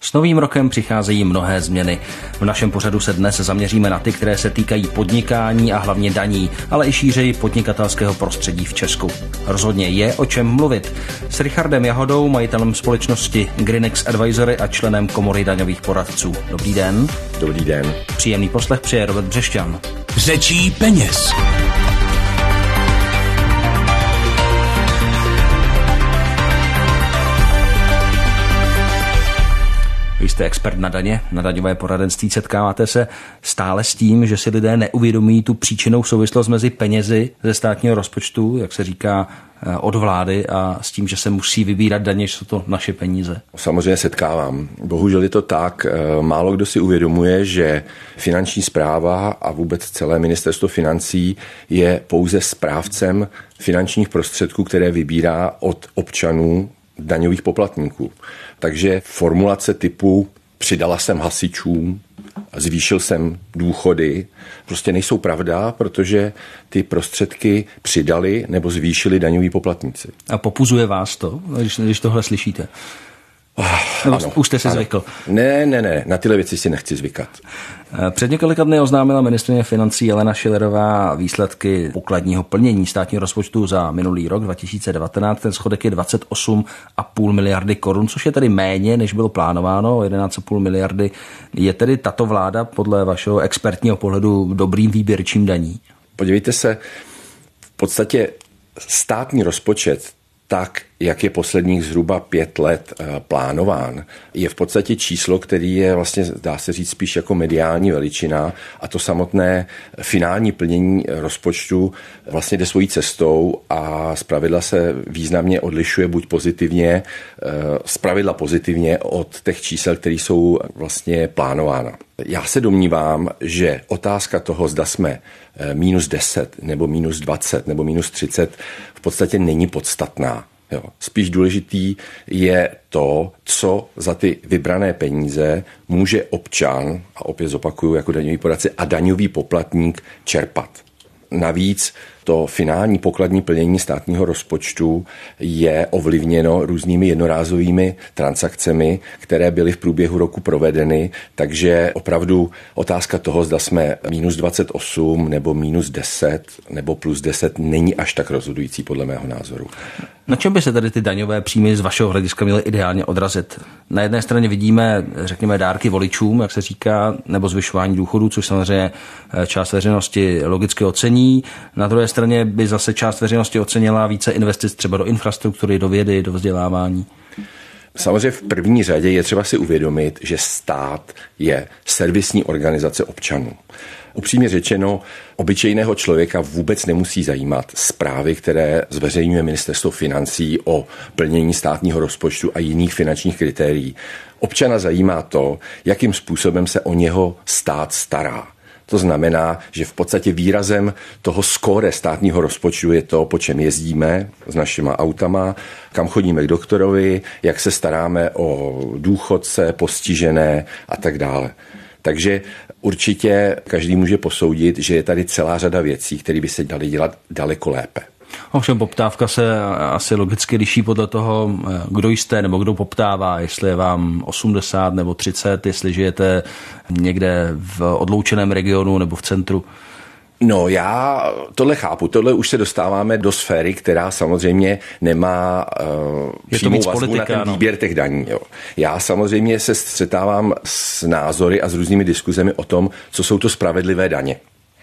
S novým rokem přicházejí mnohé změny. V našem pořadu se dnes zaměříme na ty, které se týkají podnikání a hlavně daní, ale i šířeji podnikatelského prostředí v Česku. Rozhodně je o čem mluvit. S Richardem Jahodou, majitelem společnosti Grinex Advisory a členem Komory daňových poradců. Dobrý den. Dobrý den. Příjemný poslech přeje Robert Břešťan. Řečí peněz. Vy jste expert na daně, na daňové poradenství. Setkáváte se stále s tím, že si lidé neuvědomí tu příčinnou souvislost mezi penězi ze státního rozpočtu, jak se říká, od vlády, a s tím, že se musí vybírat daně, že jsou to naše peníze? Samozřejmě setkávám. Bohužel je to tak. Málo kdo si uvědomuje, že finanční správa a vůbec celé ministerstvo financí je pouze správcem finančních prostředků, které vybírá od občanů, daňových poplatníků. Takže formulace typu přidala jsem hasičům, zvýšil jsem důchody, prostě nejsou pravda, protože ty prostředky přidali nebo zvýšili daňoví poplatníci. A popuzuje vás to, když tohle slyšíte? Nebo už jste si zvykl? Ne, na tyhle věci si nechci zvykat. Před několika dny oznámila ministryně financí Alena Schillerová výsledky pokladního plnění státního rozpočtu za minulý rok 2019. Ten schodek je 28,5 miliardy korun, což je tedy méně, než bylo plánováno, 11,5 miliardy. Je tedy tato vláda podle vašeho expertního pohledu dobrým výběrčím daní? Podívejte se, v podstatě státní rozpočet, tak, jak je posledních zhruba 5 let plánován, je v podstatě číslo, který je vlastně, dá se říct, spíš jako mediální veličina, a to samotné finální plnění rozpočtu vlastně jde svojí cestou a zpravidla se významně odlišuje buď pozitivně, zpravidla pozitivně od těch čísel, které jsou vlastně plánována. Já se domnívám, že otázka toho, zda jsme -10 nebo -20 nebo -30, v podstatě není podstatná. Jo. Spíš důležitý je to, co za ty vybrané peníze může občan, a opět zopakuju jako daňový poradce, a daňový poplatník čerpat. Navíc to finální pokladní plnění státního rozpočtu je ovlivněno různými jednorázovými transakcemi, které byly v průběhu roku provedeny, takže opravdu otázka toho, zda jsme -28 nebo -10 nebo +10, není až tak rozhodující podle mého názoru. Na čem by se tedy ty daňové příjmy z vašeho hlediska měly ideálně odrazit? Na jedné straně vidíme, řekněme, dárky voličům, jak se říká, nebo zvyšování důchodů, což samozřejmě část veřejnosti logicky ocení. Na druhé straně by zase část veřejnosti ocenila více investic třeba do infrastruktury, do vědy, do vzdělávání. Samozřejmě v první řadě je třeba si uvědomit, že stát je servisní organizace občanů. Upřímně řečeno, obyčejného člověka vůbec nemusí zajímat zprávy, které zveřejňuje ministerstvo financí o plnění státního rozpočtu a jiných finančních kritérií. Občana zajímá to, jakým způsobem se o něho stát stará. To znamená, že v podstatě výrazem toho skóre státního rozpočtu je to, po čem jezdíme s našima autama, kam chodíme k doktorovi, jak se staráme o důchodce, postižené a tak dále. Takže určitě každý může posoudit, že je tady celá řada věcí, které by se daly dělat daleko lépe. Ovšem poptávka se asi logicky liší podle toho, kdo jste nebo kdo poptává, jestli je vám 80 nebo 30, jestli žijete někde v odloučeném regionu nebo v centru. No, já tohle chápu. Tohle už se dostáváme do sféry, která samozřejmě nemá přímou vazbu na ten výběr těch daní. Jo. Já samozřejmě se střetávám s názory a s různými diskuzemi o tom, co jsou to spravedlivé daně.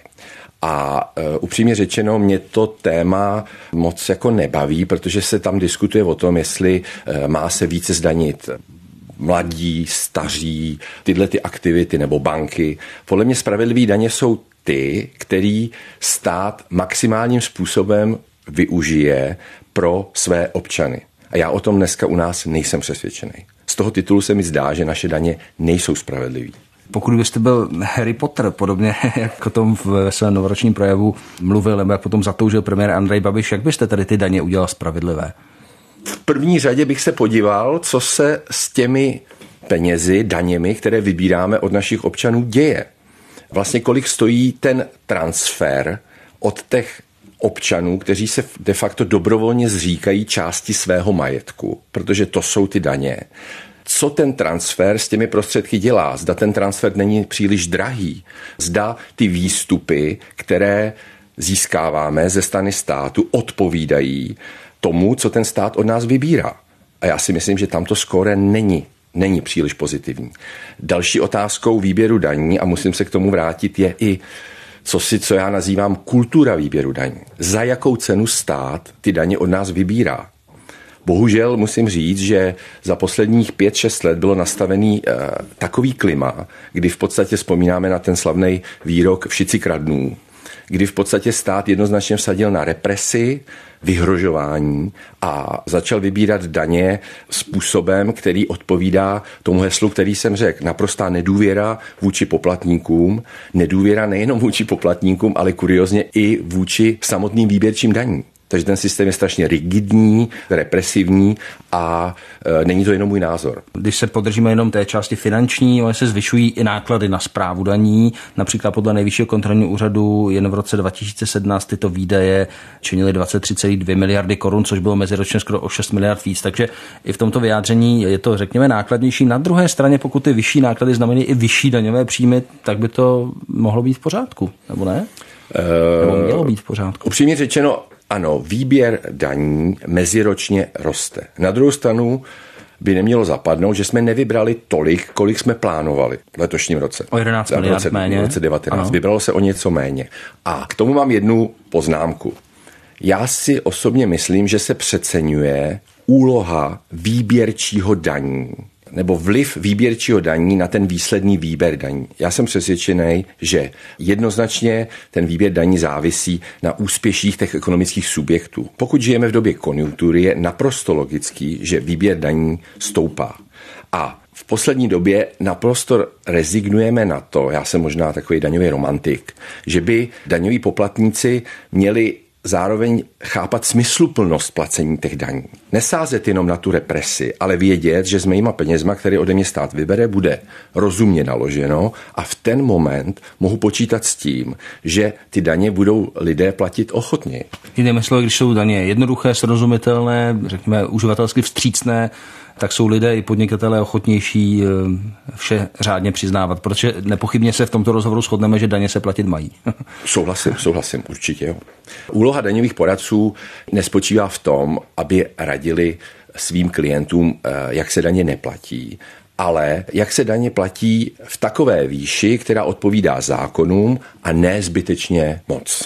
A upřímně řečeno, mě to téma moc jako nebaví, protože se tam diskutuje o tom, jestli má se více zdanit mladí, staří, tyhle ty aktivity nebo banky. Podle mě spravedlivé daně jsou ty, který stát maximálním způsobem využije pro své občany. A já o tom dneska u nás nejsem přesvědčený. Z toho titulu se mi zdá, že naše daně nejsou spravedlivé. Pokud byste byl Harry Potter, podobně jak o tom ve svém novoročním projevu mluvil, nebo jak potom zatoužil premiér Andrej Babiš, jak byste tady ty daně udělal spravedlivé? V první řadě bych se podíval, co se s těmi penězi, daněmi, které vybíráme od našich občanů, děje. Vlastně kolik stojí ten transfer od těch občanů, kteří se de facto dobrovolně zříkají části svého majetku, protože to jsou ty daně, co ten transfer s těmi prostředky dělá. Zda ten transfer není příliš drahý. Zda ty výstupy, které získáváme ze strany státu, odpovídají tomu, co ten stát od nás vybírá. A já si myslím, že tamto skóre není příliš pozitivní. Další otázkou výběru daní, a musím se k tomu vrátit, je i co já nazývám kultura výběru daní. Za jakou cenu stát ty daně od nás vybírá. Bohužel musím říct, že za posledních 5-6 let bylo nastavený takový klima, kdy v podstatě vzpomínáme na ten slavný výrok všici kradnú, kdy v podstatě stát jednoznačně vsadil na represi, vyhrožování a začal vybírat daně způsobem, který odpovídá tomu heslu, který jsem řekl. Naprostá nedůvěra vůči poplatníkům, nedůvěra nejenom vůči poplatníkům, ale kuriozně i vůči samotným výběrčím daní. Takže ten systém je strašně rigidní, represivní a není to jenom můj názor. Když se podržíme jenom té části finanční, ale se zvyšují i náklady na správu daní. Například podle Nejvyššího kontrolního úřadu jen v roce 2017 tyto výdaje činily 23,2 miliardy korun, což bylo meziročně skoro o 6 miliard víc. Takže i v tomto vyjádření je to, řekněme, nákladnější. Na druhé straně, pokud ty vyšší náklady znamenají i vyšší daňové příjmy, tak by to mohlo být v pořádku, nebo ne? Nebo mělo být v pořádku. Upřímně řečeno, ano, výběr daní meziročně roste. Na druhou stranu by nemělo zapadnout, že jsme nevybrali tolik, kolik jsme plánovali v letošním roce. O 11 miliard méně. V roce 19. Vybralo se o něco méně. A k tomu mám jednu poznámku. Já si osobně myslím, že se přeceňuje úloha výběrčího daní nebo vliv výběrčího daní na ten výsledný výběr daní. Já jsem přesvědčený, že jednoznačně ten výběr daní závisí na úspěších těch ekonomických subjektů. Pokud žijeme v době konjunktury, je naprosto logický, že výběr daní stoupá. A v poslední době naprosto rezignujeme na to, já jsem možná takový daňový romantik, že by daňoví poplatníci měli zároveň chápat smysluplnost placení těch daní. Nesázet jenom na tu represi, ale vědět, že s mýma penězma, které ode mě stát vybere, bude rozumně naloženo a v ten moment mohu počítat s tím, že ty daně budou lidé platit ochotně. Jinými slovy, když jsou daně jednoduché, srozumitelné, řekněme uživatelsky vstřícné, tak jsou lidé i podnikatelé ochotnější vše řádně přiznávat, protože nepochybně se v tomto rozhovoru shodneme, že daně se platit mají. Souhlasím, určitě. Jo. Úloha daňových poradců nespočívá v tom, aby radili svým klientům, jak se daně neplatí, ale jak se daně platí v takové výši, která odpovídá zákonům a ne zbytečně moc.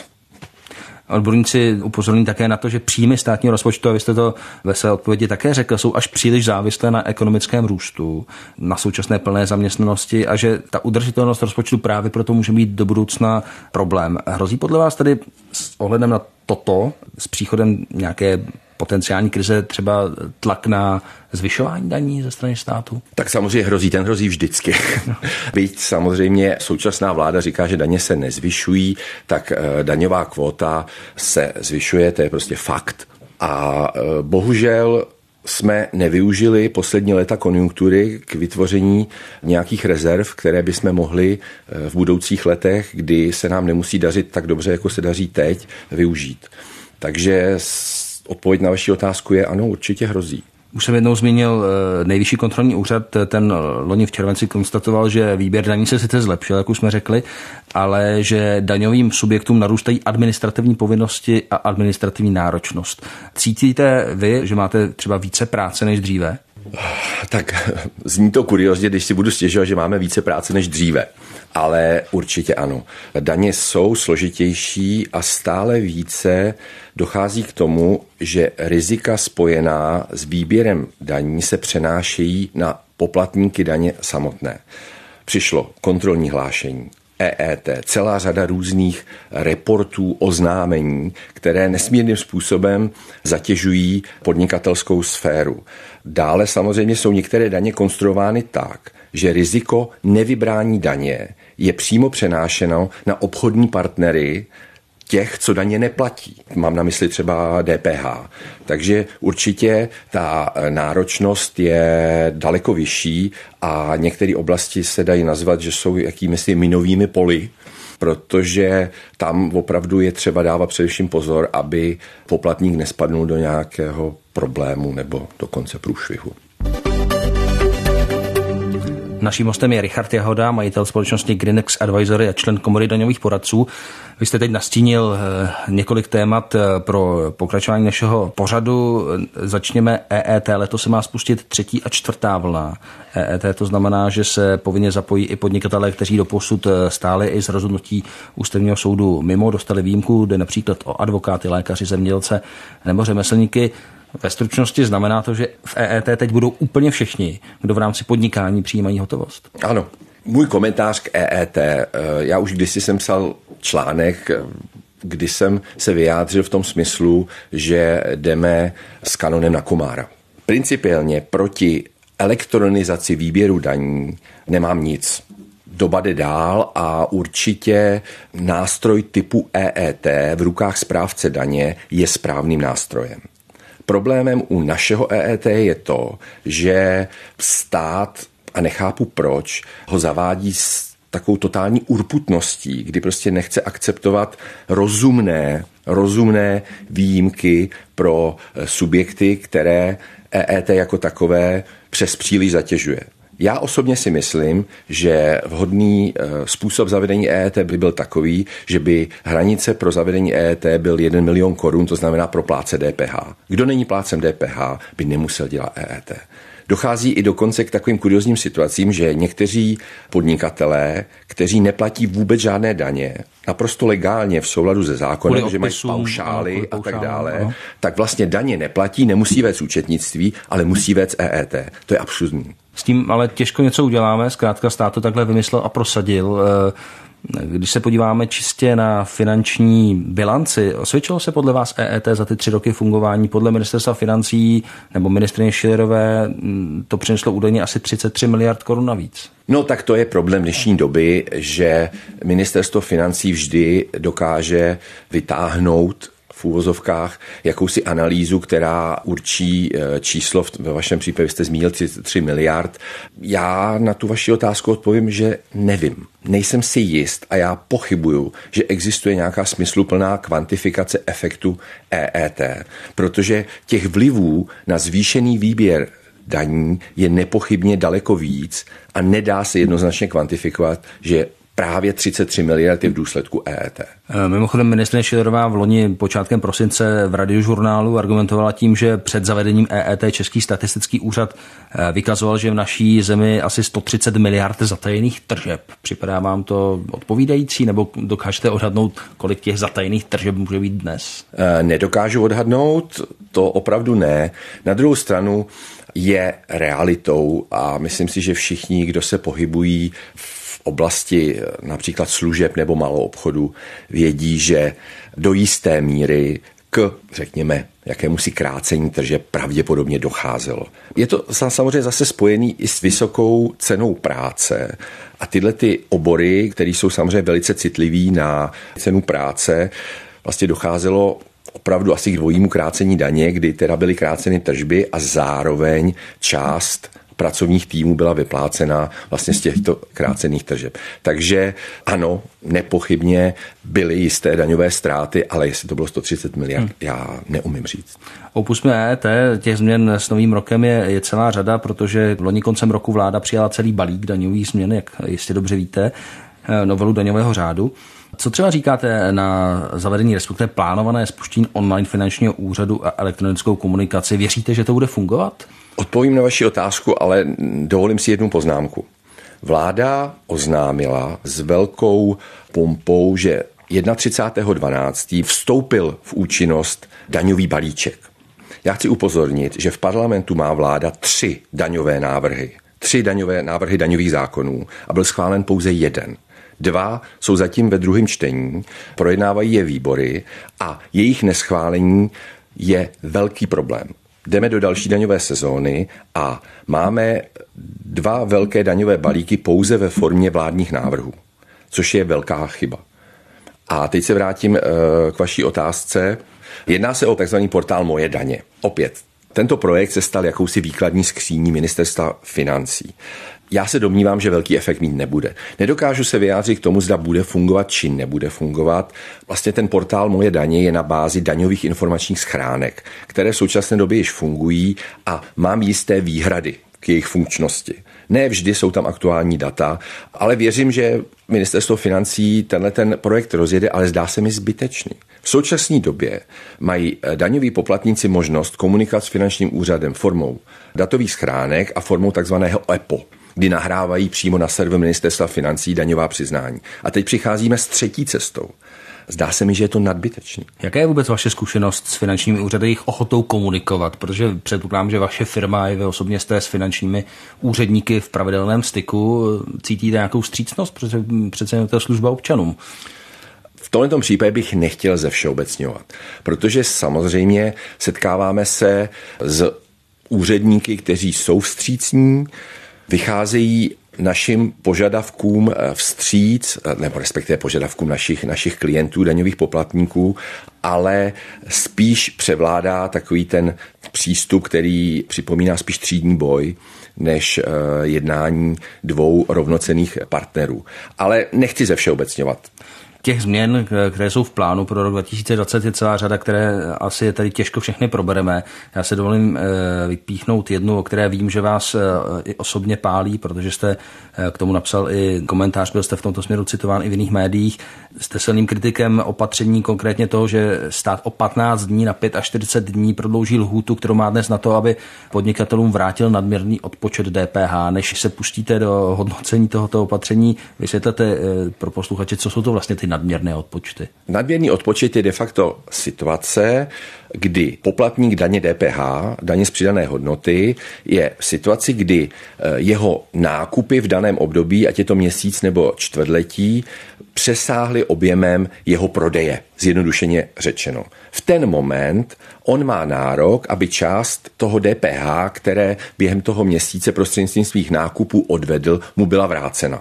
Odborníci upozorní také na to, že příjmy státního rozpočtu, a vy jste to ve své odpovědi také řekl, jsou až příliš závislé na ekonomickém růstu, na současné plné zaměstnanosti a že ta udržitelnost rozpočtu právě proto může být do budoucna problém. Hrozí podle vás tedy s ohledem na toto, s příchodem nějaké potenciální krize, třeba tlak na zvyšování daní ze strany státu? Tak samozřejmě hrozí vždycky. Byť samozřejmě současná vláda říká, že daně se nezvyšují, tak daňová kvóta se zvyšuje, to je prostě fakt. A bohužel jsme nevyužili poslední léta konjunktury k vytvoření nějakých rezerv, které bychom mohli v budoucích letech, kdy se nám nemusí dařit tak dobře, jako se daří teď, využít. Takže odpověď na vaši otázku je ano, určitě hrozí. Už jsem jednou zmínil Nejvyšší kontrolní úřad, ten loni v červenci konstatoval, že výběr daní se sice zlepšil, jak už jsme řekli, ale že daňovým subjektům narůstají administrativní povinnosti a administrativní náročnost. Cítíte vy, že máte třeba více práce než dříve? Tak zní to kuriózně, když si budu stěžovat, že máme více práce než dříve. Ale určitě ano. Daně jsou složitější a stále více dochází k tomu, že rizika spojená s výběrem daní se přenášejí na poplatníky daně samotné. Přišlo kontrolní hlášení, EET, celá řada různých reportů, oznámení, které nesmírným způsobem zatěžují podnikatelskou sféru. Dále samozřejmě jsou některé daně konstruovány tak, že riziko nevybrání daně je přímo přenášeno na obchodní partnery těch, co daně neplatí. Mám na mysli třeba DPH. Takže určitě ta náročnost je daleko vyšší a některé oblasti se dají nazvat, že jsou jakýmisi minovými poli, protože tam opravdu je třeba dávat především pozor, aby poplatník nespadnul do nějakého problému nebo dokonce průšvihu. Naším hostem je Richard Jahoda, majitel společnosti Grinex Advisory a člen komory daňových poradců. Vy jste teď nastínil několik témat pro pokračování našeho pořadu. Začněme EET. Letos se má spustit 3. a 4. vlna EET. To znamená, že se povinně zapojí i podnikatelé, kteří doposud stáli i z rozhodnutí Ústavního soudu mimo, dostali výjimku, jde například o advokáty, lékaři, zemědělce nebo řemeslníky. Ve stručnosti znamená to, že v EET teď budou úplně všichni, kdo v rámci podnikání přijímají hotovost. Ano. Můj komentář k EET, já už kdysi jsem psal článek, kdy jsem se vyjádřil v tom smyslu, že jdeme s kanonem na komára. Principiálně proti elektronizaci výběru daní nemám nic. Doba jde dál a určitě nástroj typu EET v rukách správce daně je správným nástrojem. Problémem u našeho EET je to, že stát, a nechápu proč, ho zavádí s takovou totální urputností, kdy prostě nechce akceptovat rozumné výjimky pro subjekty, které EET jako takové přes příliš zatěžuje. Já osobně si myslím, že vhodný způsob zavedení EET by byl takový, že by hranice pro zavedení EET byl 1 milion korun, to znamená pro plátce DPH. Kdo není plátcem DPH, by nemusel dělat EET. Dochází i dokonce k takovým kuriozním situacím, že někteří podnikatelé, kteří neplatí vůbec žádné daně, naprosto legálně v souladu se zákonem, že mají paušály a tak dále, tak vlastně daně neplatí, nemusí vést účetnictví, ale musí vést EET. To je absurdní. S tím ale těžko něco uděláme, zkrátka stát to takhle vymyslel a prosadil. Když se podíváme čistě na finanční bilanci, osvědčilo se podle vás EET za ty 3 roky fungování? Podle ministerstva financí nebo ministryně Schillerové to přineslo údajně asi 33 miliard korun navíc. No tak to je problém dnešní doby, že ministerstvo financí vždy dokáže vytáhnout v úvozovkách jakousi analýzu, která určí číslo, ve vašem případě jste zmínil 33 miliard. Já na tu vaši otázku odpovím, že nevím. Nejsem si jist a já pochybuju, že existuje nějaká smysluplná kvantifikace efektu EET, protože těch vlivů na zvýšený výběr daní je nepochybně daleko víc a nedá se jednoznačně kvantifikovat, že právě 33 miliard je v důsledku EET. Mimochodem ministryně Schillerová v loni počátkem prosince v Radiožurnálu argumentovala tím, že před zavedením EET Český statistický úřad vykazoval, že v naší zemi asi 130 miliard zatajených tržeb. Připadá vám to odpovídající, nebo dokážete odhadnout, kolik těch zatajených tržeb může být dnes? Nedokážu odhadnout, to opravdu ne. Na druhou stranu je realitou a myslím si, že všichni, kdo se pohybují v oblasti například služeb nebo malou obchodu, vědí, že do jisté míry k, řekněme, jakémusi krácení tržeb pravděpodobně docházelo. Je to samozřejmě zase spojený i s vysokou cenou práce a tyhle ty obory, které jsou samozřejmě velice citlivý na cenu práce, vlastně docházelo opravdu asi k dvojímu krácení daně, kdy teda byly kráceny tržby a zároveň část pracovních týmů byla vyplácena vlastně z těchto krácených tržeb. Takže ano, nepochybně byly jisté daňové ztráty, ale jestli to bylo 130 miliard, já neumím říct. Opusťme EET, těch změn s novým rokem je celá řada, protože loni koncem roku vláda přijala celý balík daňových změn, jak jistě dobře víte, novelu daňového řádu. Co třeba říkáte na zavedení, respektive plánované spuštění online finančního úřadu a elektronickou komunikaci? Věříte, že to bude fungovat? Odpovím na vaši otázku, ale dovolím si jednu poznámku. Vláda oznámila s velkou pompou, že 31.12. vstoupil v účinnost daňový balíček. Já chci upozornit, že v parlamentu má vláda 3 daňové návrhy. 3 daňové návrhy daňových zákonů a byl schválen pouze 1. 2 jsou zatím ve druhém čtení, projednávají je výbory a jejich neschválení je velký problém. Jdeme do další daňové sezóny a máme 2 velké daňové balíky pouze ve formě vládních návrhů, což je velká chyba. A teď se vrátím k vaší otázce. Jedná se o takzvaný portál Moje daně. Opět, tento projekt se stal jakousi výkladní skříní ministerstva financí. Já se domnívám, že velký efekt mít nebude. Nedokážu se vyjádřit k tomu, zda bude fungovat či nebude fungovat. Vlastně ten portál Moje daně je na bázi daňových informačních schránek, které v současné době již fungují a mám jisté výhrady k jejich funkčnosti. Ne vždy jsou tam aktuální data, ale věřím, že Ministerstvo financí tenhle ten projekt rozjede, ale zdá se mi zbytečný. V současné době mají daňoví poplatníci možnost komunikovat s finančním úřadem formou datových schránek a formou takzvaného EPO, kdy nahrávají přímo na server Ministerstva financí daňová přiznání. A teď přicházíme s třetí cestou. Zdá se mi, že je to nadbytečný. Jaká je vůbec vaše zkušenost s finančními úřady, jejich ochotou komunikovat? Protože předpokládám, že vaše firma i vy osobně jste s finančními úředníky v pravidelném styku. Cítíte nějakou vstřícnost? Protože přece je to služba občanům. V tomto případě bych nechtěl zevšeobecňovat, protože samozřejmě setkáváme se s úředníky, kteří jsou vstřícní, vycházejí našim požadavkům vstříc, nebo respektive požadavkům našich klientů, daňových poplatníků, ale spíš převládá takový ten přístup, který připomíná spíš třídní boj, než jednání dvou rovnocenných partnerů. Ale nechci zevšeobecňovat. Těch změn, které jsou v plánu pro rok 2020, je celá řada, které asi tady těžko všechny probereme. Já se dovolím vypíchnout jednu, o které vím, že vás i osobně pálí, protože jste k tomu napsal i komentář, byl jste v tomto směru citován i v jiných médiích. Jste silným kritikem opatření, konkrétně toho, že stát o 15 dní na 45 dní prodlouží lhůtu, kterou má dnes na to, aby podnikatelům vrátil nadměrný odpočet DPH. Než se pustíte do hodnocení tohoto opatření, vysvětlete pro posluchače, co jsou to vlastně ty nadměrné odpočty. Nadměrný odpočet je de facto situace, kdy poplatník daně DPH, daně z přidané hodnoty, je v situaci, kdy jeho nákupy v daném období, ať je to měsíc nebo čtvrtletí, přesáhly objemem jeho prodeje, zjednodušeně řečeno. V ten moment on má nárok, aby část toho DPH, které během toho měsíce prostřednictvím svých nákupů odvedl, mu byla vrácena.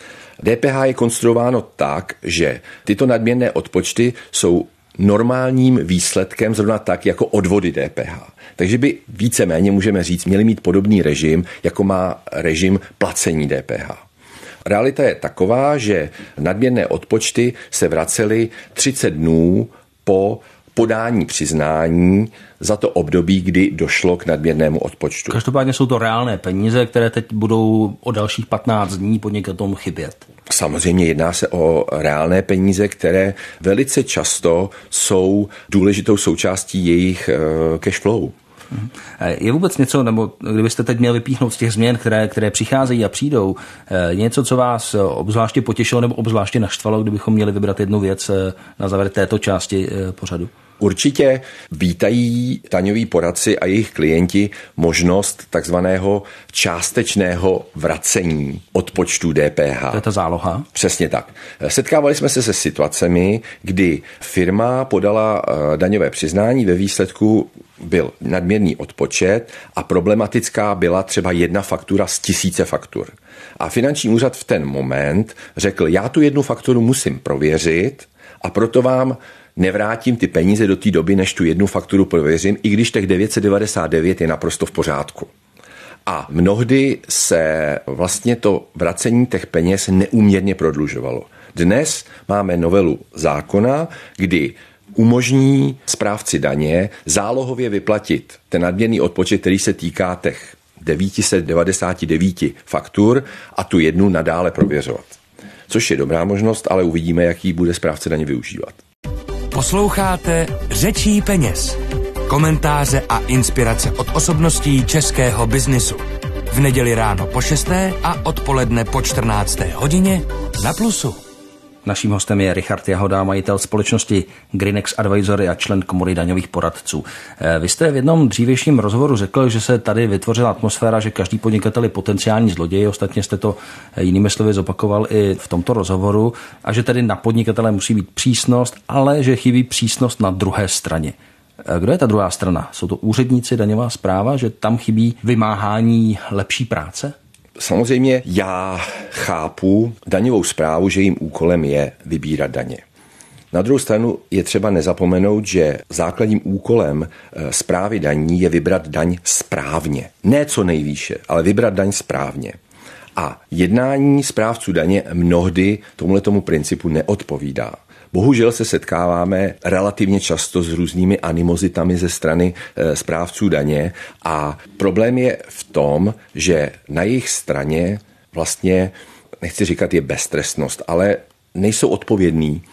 DPH je konstruováno tak, že tyto nadměrné odpočty jsou normálním výsledkem zrovna tak jako odvody DPH. Takže by víceméně, můžeme říct, měli mít podobný režim, jako má režim placení DPH. Realita je taková, že nadměrné odpočty se vracely 30 dnů po podání přiznání za to období, kdy došlo k nadměrnému odpočtu. Každopádně jsou to reálné peníze, které teď budou o dalších 15 dní podnikatelům chybět. Samozřejmě jedná se o reálné peníze, které velice často jsou důležitou součástí jejich cash flow. Je vůbec něco, nebo kdybyste teď měl vypíchnout z těch změn, které přicházejí a přijdou, něco, co vás obzvláště potěšilo nebo obzvláště naštvalo, kdybychom měli vybrat jednu věc na závěr této části pořadu? Určitě vítají daňoví poradci a jejich klienti možnost takzvaného částečného vracení odpočtů DPH. To je ta záloha? Přesně tak. Setkávali jsme se situacemi, kdy firma podala daňové přiznání, ve výsledku byl nadměrný odpočet a problematická byla třeba jedna faktura z 1000 faktur. A finanční úřad v ten moment řekl, já tu jednu fakturu musím prověřit a proto vám nevrátím ty peníze do té doby, než tu jednu fakturu prověřím, i když těch 999 je naprosto v pořádku. A mnohdy se vlastně to vracení těch peněz neúměrně prodlužovalo. Dnes máme novelu zákona, kdy umožní správci daně zálohově vyplatit ten nadměrný odpočet, který se týká těch 999 faktur a tu jednu nadále prověřovat. Což je dobrá možnost, ale uvidíme, jaký bude správce daně využívat. Posloucháte Řečí peněz. Komentáře a inspirace od osobností českého biznisu. V neděli ráno po 6. a odpoledne po 14. hodině na Plusu. Naším hostem je Richard Jahoda, majitel společnosti Greenex Advisory a člen komory daňových poradců. Vy jste v jednom dřívějším rozhovoru řekl, že se tady vytvořila atmosféra, že každý podnikatel je potenciální zloděj, ostatně jste to jinými slovy zopakoval i v tomto rozhovoru, a že tedy na podnikatele musí být přísnost, ale že chybí přísnost na druhé straně. Kdo je ta druhá strana? Jsou to úředníci, daňová správa, že tam chybí vymáhání lepší práce? Samozřejmě já chápu daňovou správu, že jejím úkolem je vybírat daně. Na druhou stranu je třeba nezapomenout, že základním úkolem správy daní je vybrat daň správně. Ne co nejvýše, ale vybrat daň správně. A jednání správců daně mnohdy tomuto principu neodpovídá. Bohužel se setkáváme relativně často s různými animozitami ze strany správců daně a problém je v tom, že na jejich straně vlastně, nechci říkat je beztrestnost, ale nejsou odpovědní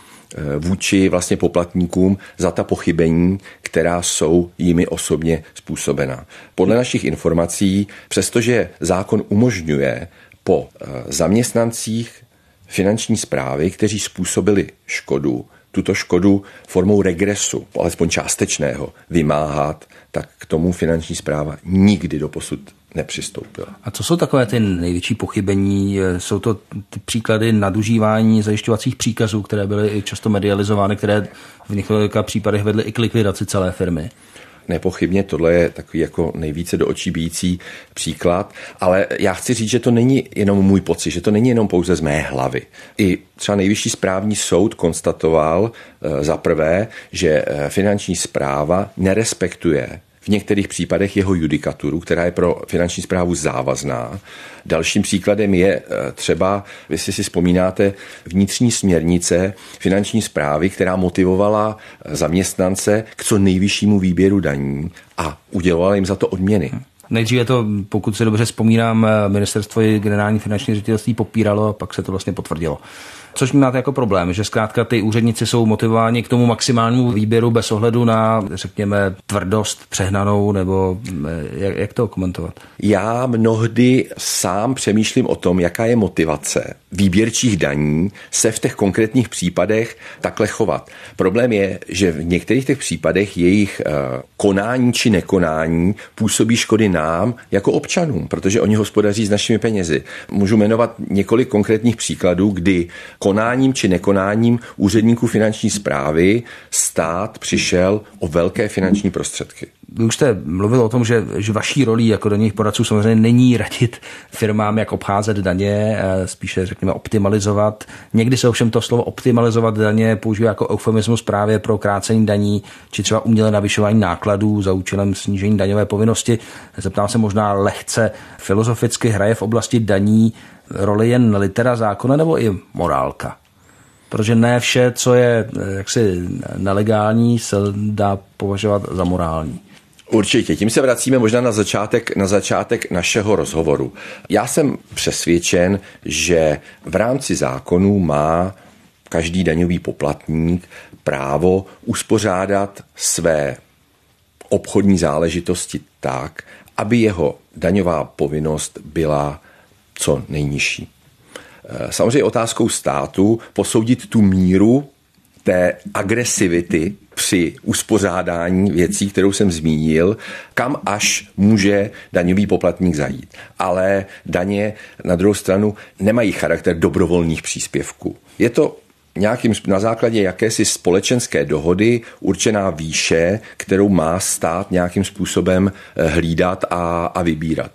vůči vlastně poplatníkům za ta pochybení, která jsou jimi osobně způsobena. Podle našich informací, přestože zákon umožňuje po zaměstnancích finanční správy, kteří způsobili škodu, tuto škodu formou regresu, alespoň částečného, vymáhat, tak k tomu finanční správa nikdy doposud nepřistoupila. A co jsou takové ty největší pochybení? Jsou to ty příklady nadužívání zajišťovacích příkazů, které byly i často medializovány, které v několika případech vedly i k likvidaci celé firmy? Nepochybně tohle je takový jako nejvíce do očí bijící příklad, ale já chci říct, že to není jenom můj pocit, že to není jenom pouze z mé hlavy. I třeba Nejvyšší správní soud konstatoval za prvé, že finanční správa nerespektuje v některých případech jeho judikaturu, která je pro finanční správu závazná. Dalším příkladem je třeba, vy si vzpomínáte, vnitřní směrnice finanční správy, která motivovala zaměstnance k co nejvyššímu výběru daní a udělovala jim za to odměny. Nejdříve to, pokud se dobře vzpomínám, ministerstvo i generální finanční ředitelství popíralo a pak se to vlastně potvrdilo. Což máte jako problém, že zkrátka ty úředníci jsou motivováni k tomu maximálnímu výběru bez ohledu na, řekněme, tvrdost přehnanou, nebo jak to komentovat? Já mnohdy sám přemýšlím o tom, jaká je motivace výběrčích daní se v těch konkrétních případech takhle chovat. Problém je, že v některých těch případech jejich konání či nekonání působí škody nám jako občanům, protože oni hospodaří s našimi penězi. Můžu jmenovat několik konkrétních příkladů, kdy konáním či nekonáním úředníků finanční správy stát přišel o velké finanční prostředky. Vy už jste mluvil o tom, že vaší rolí jako daňových poradců samozřejmě není radit firmám, jak obcházet daně, spíše řekněme optimalizovat. Někdy se ovšem to slovo optimalizovat daně používá jako eufemismus právě pro krácení daní, či třeba umělé navyšování nákladů za účelem snížení daňové povinnosti. Zeptám se možná lehce filozoficky, hraje v oblasti daní roli jen litera zákona nebo i morálka? Protože ne vše, co je jaksi nelegální, se dá považovat za morální. Určitě, tím se vracíme možná na začátek našeho rozhovoru. Já jsem přesvědčen, že v rámci zákonů má každý daňový poplatník právo uspořádat své obchodní záležitosti tak, aby jeho daňová povinnost byla co nejnižší. Samozřejmě otázkou státu posoudit tu míru té agresivity při uspořádání věcí, kterou jsem zmínil, kam až může daňový poplatník zajít. Ale daně na druhou stranu nemají charakter dobrovolných příspěvků. Je to na základě jakési společenské dohody určená výše, kterou má stát nějakým způsobem hlídat a vybírat.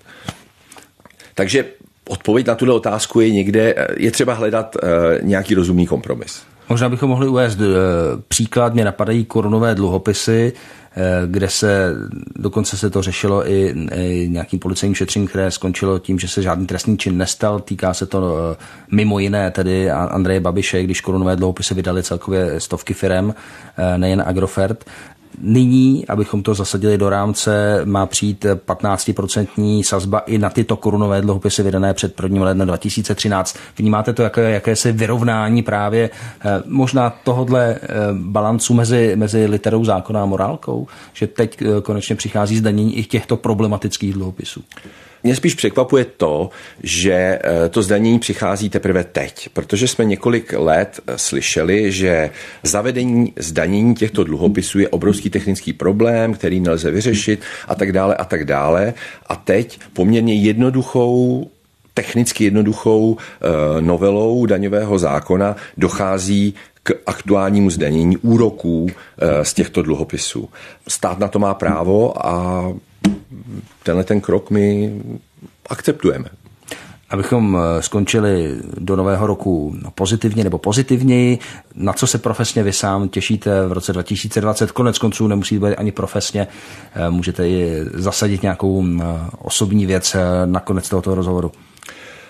Takže odpověď na tuto otázku je třeba hledat nějaký rozumný kompromis. Možná bychom mohli uvést příklad, mě napadají korunové dluhopisy, kde dokonce se to řešilo i nějakým policejním šetřením, které skončilo tím, že se žádný trestný čin nestal. Týká se to mimo jiné tedy Andreje Babiše, když korunové dluhopisy vydali celkově stovky firem, nejen Agrofert. Nyní, abychom to zasadili do rámce, má přijít 15% sazba i na tyto korunové dluhopisy vydané před 1. lednem 2013. Vnímáte to jako jakési vyrovnání právě možná tohodle balancu mezi literou zákona a morálkou? Že teď konečně přichází zdanění i těchto problematických dluhopisů? Mě spíš překvapuje to, že to zdanění přichází teprve teď, protože jsme několik let slyšeli, že zavedení zdanění těchto dluhopisů je obrovský technický problém, který nelze vyřešit a tak dále a tak dále. A teď poměrně technicky jednoduchou novelou daňového zákona dochází k aktuálnímu zdanění úroků z těchto dluhopisů. Stát na to má právo a ten krok my akceptujeme. Abychom skončili do nového roku pozitivně nebo pozitivněji, na co se profesně vy sám těšíte v roce 2020? Konec konců nemusí být ani profesně, můžete i zasadit nějakou osobní věc na konec tohoto rozhovoru.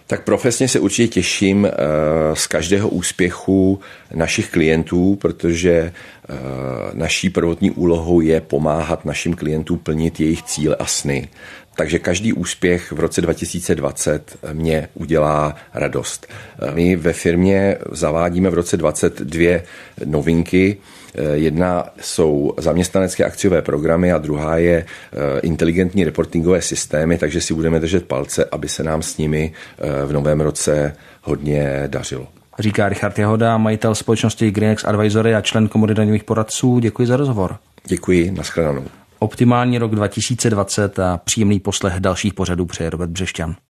Tak profesně se určitě těším z každého úspěchu našich klientů, protože naší prvotní úlohou je pomáhat našim klientům plnit jejich cíle a sny. Takže každý úspěch v roce 2020 mě udělá radost. My ve firmě zavádíme v roce 2022 novinky. Jedna jsou zaměstnanecké akciové programy a druhá je inteligentní reportingové systémy, takže si budeme držet palce, aby se nám s nimi v novém roce hodně dařilo. Říká Richard Jahoda, majitel společnosti Greenex Advisory a člen Komory daňových poradců. Děkuji za rozhovor. Děkuji, nashledanou. Optimální rok 2020 a příjemný poslech dalších pořadů přeje Robert Břešťan.